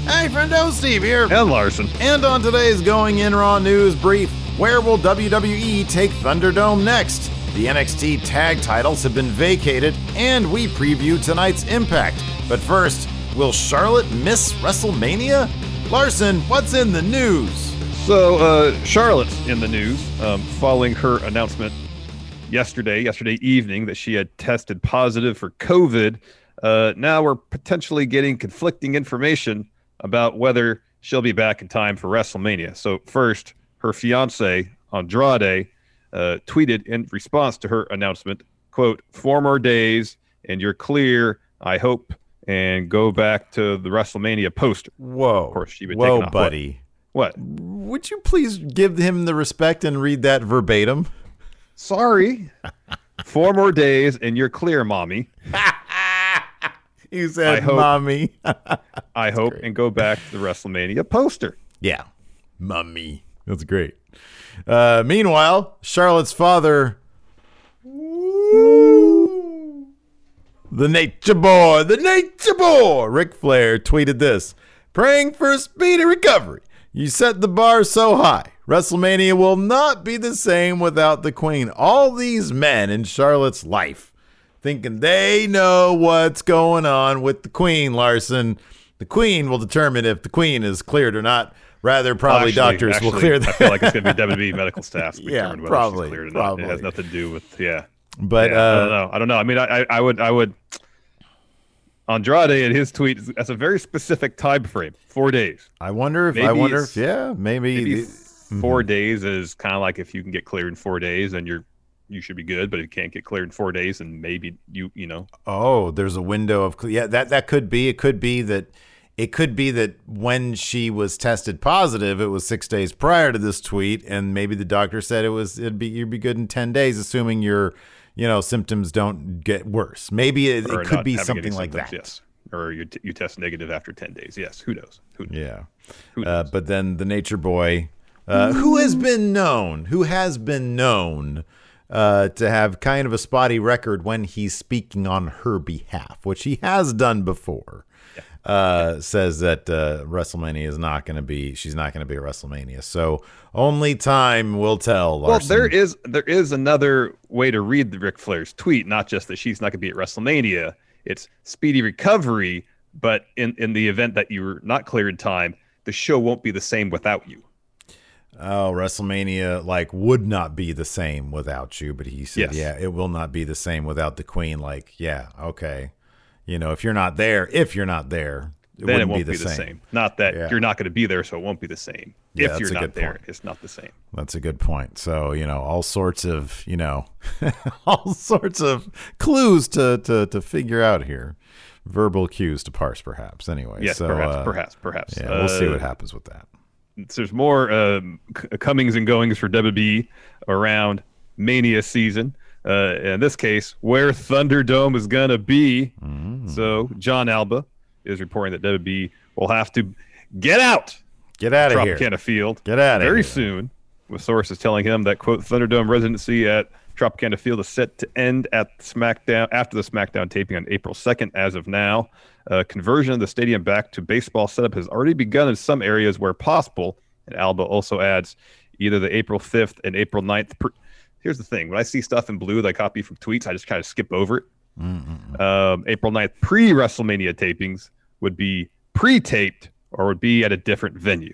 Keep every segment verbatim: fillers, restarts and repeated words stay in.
Hey, friendo, Steve here. And Larson. And on today's Going In Raw News Brief, where will W W E take Thunderdome next? The N X T tag titles have been vacated, and we preview tonight's Impact. But first, will Charlotte miss WrestleMania? Larson, what's in the news? So, uh, Charlotte's in the news, um, following her announcement yesterday, yesterday evening, that she had tested positive for COVID. Uh, now we're potentially getting conflicting information about whether she'll be back in time for WrestleMania. So first, her fiance, Andrade, uh, tweeted in response to her announcement, quote, "Four more days and you're clear, I hope, and go back to the WrestleMania poster." Whoa. Of course, she would Whoa, take off. buddy. What? Would you please give him the respect and read that verbatim? Sorry. Four more days and you're clear, mommy. You said, I hope, mommy. I hope, great. and go back to the WrestleMania poster. Yeah. Mommy. That's great. Uh, meanwhile, Charlotte's father, the Nature Boy, the Nature Boy, Ric Flair, tweeted this: "Praying for a speedy recovery. You set the bar so high. WrestleMania will not be the same without the Queen." All these men in Charlotte's life thinking they know what's going on with the Queen, Larson. The Queen will determine if the Queen is cleared or not. Rather, probably Actually, doctors actually, will clear that. I feel like it's going to be W W E medical staff. to Yeah, determine whether probably, she's cleared or probably. not. It has nothing to do with, yeah. But yeah, uh, I don't know. I don't know. I mean, I, I, I would, I would. Andrade in his tweet, that's a very specific time frame, four days. I wonder if Maybe I wonder it's- if yeah, maybe, Maybe the- four Mhm. days is kind of like if you can get cleared in four days, then you're you should be good. But if you can't get cleared in four days, and maybe you you know. Oh, there's a window of yeah. That that could be. It could be that. It could be that when she was tested positive, it was six days prior to this tweet, and maybe the doctor said it was it'd be you'd be good in ten days, assuming your you know symptoms don't get worse. Maybe it, or it could not be having something any like symptoms, that. Yes, or you t- you test negative after ten days. Yes, who knows? Who knows? Yeah. Who Uh, knows? but then the Nature Boy, uh, who has been known, who has been known uh, to have kind of a spotty record when he's speaking on her behalf, which he has done before, yeah. uh, says that uh, WrestleMania is not going to be, she's not going to be a WrestleMania. So only time will tell, Larson. Well, there is there is another way to read the Ric Flair's tweet, not just that she's not going to be at WrestleMania. It's speedy recovery, but in, in the event that you're not cleared in time, the show won't be the same without you. Oh, WrestleMania like would not be the same without you, but he said, Yes. yeah, it will not be the same without the Queen. Like, yeah, okay. You know, if you're not there, if you're not there, it Then wouldn't it won't be the same. Not that Yeah. you're not going to be there, so it won't be the same. Yeah, if that's you're a not good there, point. it's not the same. That's a good point. So, you know, all sorts of, you know, all sorts of clues to, to, to figure out here. Verbal cues to parse, perhaps. Anyway, Yes, so, perhaps, uh, perhaps, perhaps. Yeah, we'll see Uh, what happens with that. There's more um, c- comings and goings for W W E around Mania season. Uh, in this case, where Thunderdome is going to be. Mm. So John Alba is reporting that W W E will have to get out Get out of here. Tropicana Field Get out of very here. soon, with sources telling him that, quote, Thunderdome residency at Tropicana Field is set to end at SmackDown after the SmackDown taping on April second. As of now, uh, conversion of the stadium back to baseball setup has already begun in some areas where possible. And Alba also adds either the April fifth and April ninth. Per- Here's the thing. When I see stuff in blue that I copy from tweets, I just kind of skip over it. Um, April ninth pre-WrestleMania tapings would be pre-taped or would be at a different venue.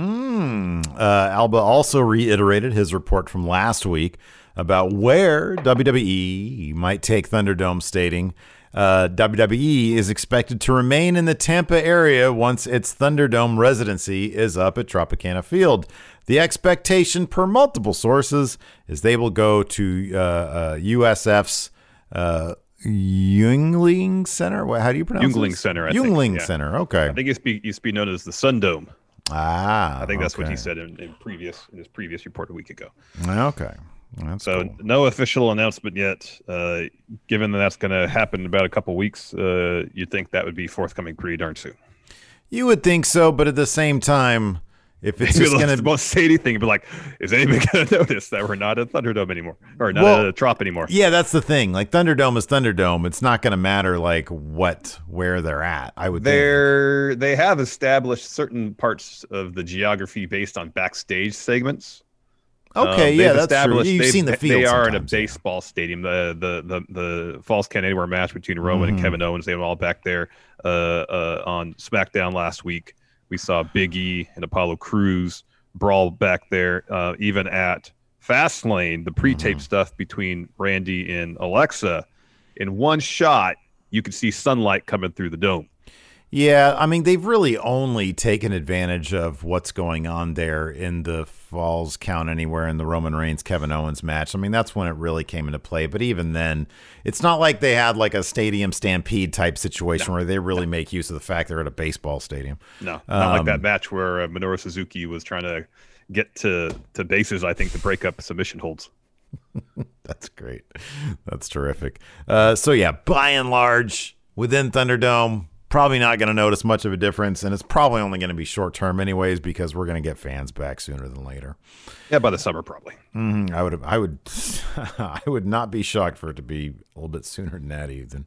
Mm. Uh, Alba also reiterated his report from last week about where W W E might take Thunderdome, stating uh, W W E is expected to remain in the Tampa area once its Thunderdome residency is up at Tropicana Field. The expectation, per multiple sources, is they will go to uh, uh, U S F's uh, Yuengling Center. What, how do you pronounce it? Yuengling Center, I think, Yuengling yeah. Center. Okay. I think it used to be, used to be known as the Sun Dome. Ah, I think that's what okay. he said in, in previous in his previous report a week ago. Okay. That's So cool. no official announcement yet. Uh, given that that's going to happen in about a couple weeks, uh, you'd think that would be forthcoming pretty darn soon. You would think so, but at the same time, If it's just going to won't say anything, but like, is anybody going to notice that we're not at Thunderdome anymore, or not well, at a Trop anymore? Yeah, that's the thing. Like Thunderdome is Thunderdome. It's not going to matter like what where they're at. I would. They're think. they have established certain parts of the geography based on backstage segments. Okay, um, yeah, that's true. You've seen the field. They are in a baseball yeah. stadium. The the the the Falls Count Anywhere match between Roman mm-hmm. and Kevin Owens. They were all back there uh, uh, on SmackDown last week. We saw Big E and Apollo Crews brawl back there. Uh, even at Fastlane, the pre-tape mm-hmm. stuff between Randy and Alexa, in one shot, you could see sunlight coming through the dome. Yeah, I mean, they've really only taken advantage of what's going on there in the Falls Count Anywhere in the Roman Reigns Kevin Owens match. I mean, that's when it really came into play. But even then, it's not like they had like a stadium stampede type situation no, where they really no. make use of the fact they're at a baseball stadium. No, not um, like that match where uh, Minoru Suzuki was trying to get to, to bases, I think, to break up submission holds. That's great. That's terrific. Uh, so, yeah, by and large, within Thunderdome, probably not going to notice much of a difference, and it's probably only going to be short term anyways because we're going to get fans back sooner than later. Yeah, by the summer probably. Mm-hmm. I would, I would, I would not be shocked for it to be a little bit sooner than that even.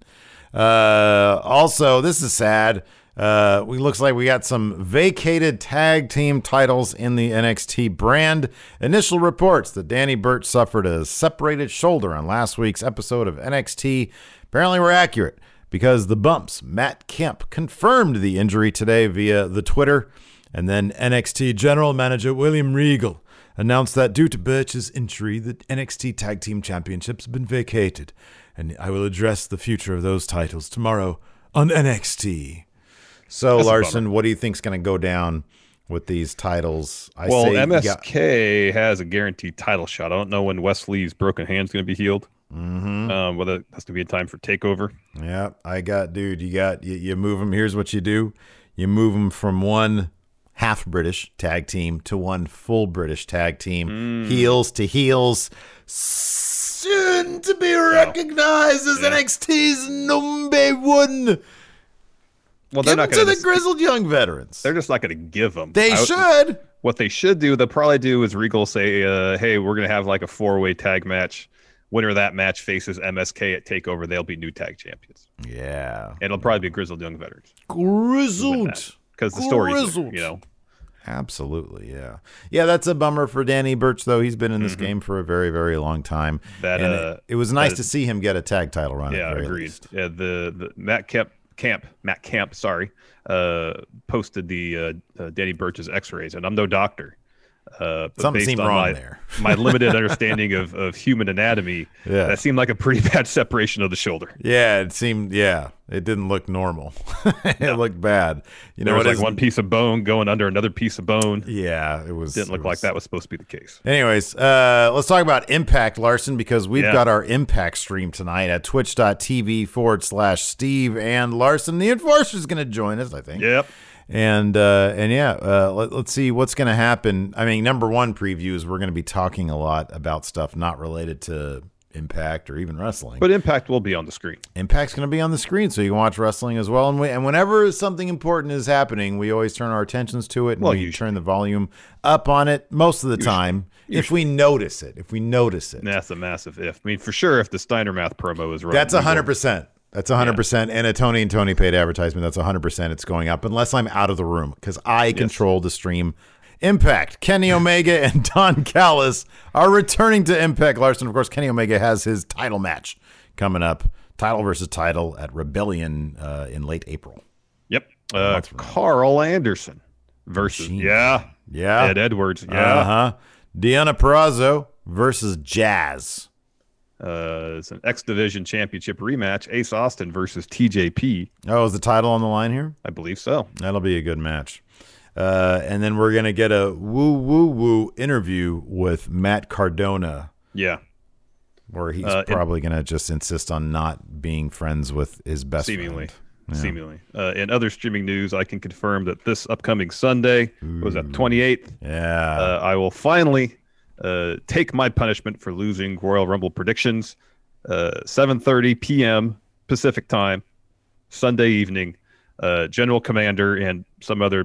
Uh, also, this is sad. Uh, we looks like we got some vacated tag team titles in the N X T brand. Initial reports that Danny Burch suffered a separated shoulder on last week's episode of N X T apparently were accurate, because the Bumps, Matt Kemp, confirmed the injury today via the Twitter. And then N X T General Manager William Regal announced that due to Burch's injury, the N X T Tag Team Championships have been vacated. And I will address the future of those titles tomorrow on N X T. So, That's Larson, what do you think is going to go down with these titles? I well, say M S K got- has a guaranteed title shot. I don't know when Wesley's broken hand's going to be healed. Mm-hmm. Um, whether it has to be in time for TakeOver. Yeah, I got, dude, you got, you, you move them. Here's what you do. You move them from one half British tag team to one full British tag team, mm. heels to heels, soon to be recognized oh. as yeah. N X T's number one. Well, they're Give not them to gonna the grizzled young veterans. They're just not going to give them. They I, should. What they should do, they'll probably do is Regal say, uh, hey, we're going to have like a four-way tag match. Winner of that match faces M S K at TakeOver. They'll be new tag champions. Yeah. And it'll probably be Grizzled Young Veterans. Grizzled. Because the story's there, you know. Absolutely, yeah. Yeah, that's a bummer for Danny Burch, though. He's been in this mm-hmm. game for a very, very long time. That and uh, it, it was nice that, to see him get a tag title run. Yeah, at very agreed. Least. Yeah, the, the Matt Kemp, Camp, Matt Camp, sorry, uh, posted the uh, uh, Danny Burch's x-rays, and I'm no doctor. Uh, but Something based seemed on wrong my, there. my limited understanding of, of human anatomy, yeah. that seemed like a pretty bad separation of the shoulder. Yeah, it seemed, yeah, it didn't look normal. it no. looked bad. You know, there was it like one piece of bone going under another piece of bone. Yeah, it was. Didn't look was, like that was supposed to be the case. Anyways, uh, let's talk about Impact, Larson, because we've yeah. got our Impact stream tonight at twitch.tv forward slash Steve and Larson. The Enforcer is going to join us, I think. Yep. And uh, and yeah, uh, let, let's see what's going to happen. I mean, number one previews, we're going to be talking a lot about stuff not related to Impact or even wrestling. But Impact will be on the screen. Impact's going to be on the screen, so you can watch wrestling as well. And we, and whenever something important is happening, we always turn our attentions to it, and well, we turn the volume up on it most of the usually. time usually. if we notice it. If we notice it. That's a massive if. I mean, for sure, if the Steiner Math promo is right. That's one hundred percent. That's one hundred percent. Yeah. And a Tony and Tony paid advertisement, that's one hundred percent. It's going up unless I'm out of the room because I yes. control the stream. Impact, Kenny Omega and Don Callis are returning to Impact. Larson, of course, Kenny Omega has his title match coming up. Title versus title at Rebellion uh, in late April. Yep. Uh, Carl Anderson versus, Machine. yeah. Yeah. Ed Edwards. Yeah. Uh-huh. Deonna Purrazzo versus Jazz. Uh, it's an X Division Championship rematch. Ace Austin versus T J P. Oh, is the title on the line here? I believe so. That'll be a good match. Uh, and then we're going to get a woo, woo, woo interview with Matt Cardona. Yeah. Where he's uh, probably going to just insist on not being friends with his best seemingly, friend. Yeah. Seemingly. Uh, in other streaming news, I can confirm that this upcoming Sunday, Ooh. was that twenty-eighth? Yeah. Uh, I will finally uh, take my punishment for losing Royal Rumble predictions. Uh, seven thirty p.m. Pacific time, Sunday evening. Uh, General Commander and some other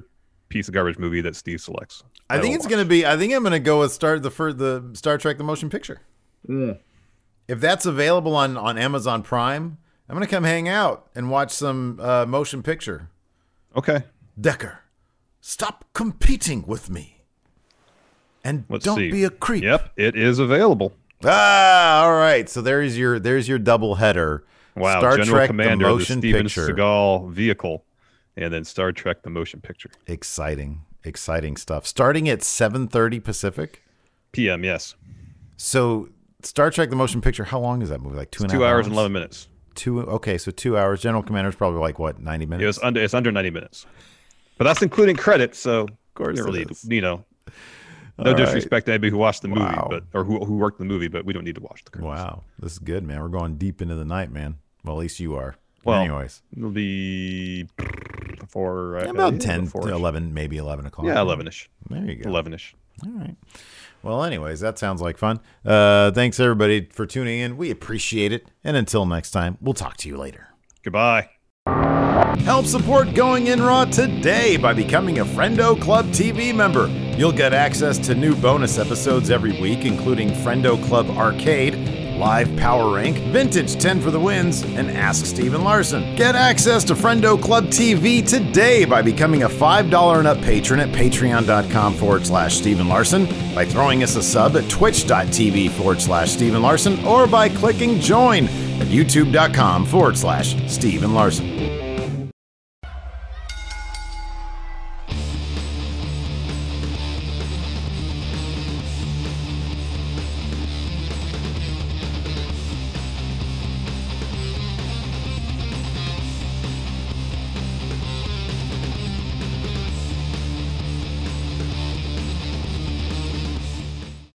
piece of garbage movie that Steve selects. I think it's going to be. I think I'm going to go with Star the for the Star Trek the Motion Picture. Mm. If that's available on, on Amazon Prime, I'm going to come hang out and watch some uh, motion picture. Okay. Decker, stop competing with me, and Let's don't see. be a creep. Yep, it is available. Ah, all right. So there's your there's your double header. Wow, Star General Trek Commander, the the, motion Steven picture. Seagal vehicle, and then Star Trek the motion picture. Exciting, exciting stuff. Starting at seven thirty Pacific. P M, yes. So Star Trek the motion picture. How long is that movie? Like two and a half Two hours hours and eleven minutes. Two. Okay, so two hours. General Commander's probably like what, ninety minutes? It was under. It's under ninety minutes, but that's including credits. So of course really, it is. you know, no All disrespect to anybody who watched the movie, Wow. but or who who worked the movie, but we don't need to watch the credits. Wow, this is good, man. We're going deep into the night, man. Well, at least you are. Well, anyways, it'll be before uh, about yeah, ten to before-ish. eleven, maybe eleven o'clock. Yeah, eleven-ish. There you go. eleven-ish. All right. Well, anyways, that sounds like fun. Uh, thanks, everybody, for tuning in. We appreciate it. And until next time, we'll talk to you later. Goodbye. Help support Going In Raw today by becoming a Friendo Club T V member. You'll get access to new bonus episodes every week, including Friendo Club Arcade, Live Power Rank, Vintage ten for the Wins, and Ask Steven Larson. Get access to Friendo Club T V today by becoming a five dollars and up patron at patreon.com forward slash Steven Larson, by throwing us a sub at twitch.tv forward slash Steven Larson, or by clicking join at youtube.com forward slash Steven Larson.